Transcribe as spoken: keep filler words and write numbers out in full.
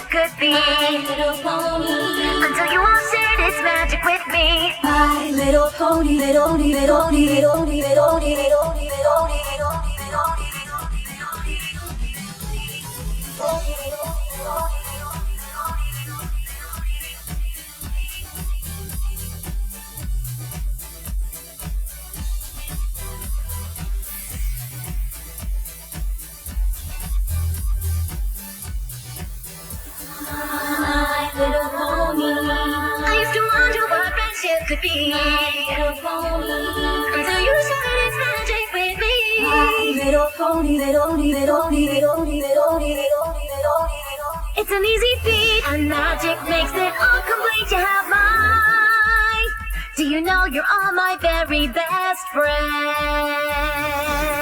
could be. My Little Pony. Until you all shared its magic with me. My Little Pony, little, little, little, little, little, little, little, little, My Little Pony. I used to wonder what friendship could be. My Little Pony. Until you shared its magic with me. My Little Pony, little, little, little, little, little, little, little. It's an easy feat, and magic makes it all complete. You have mine. Do you know you're all my very best friends?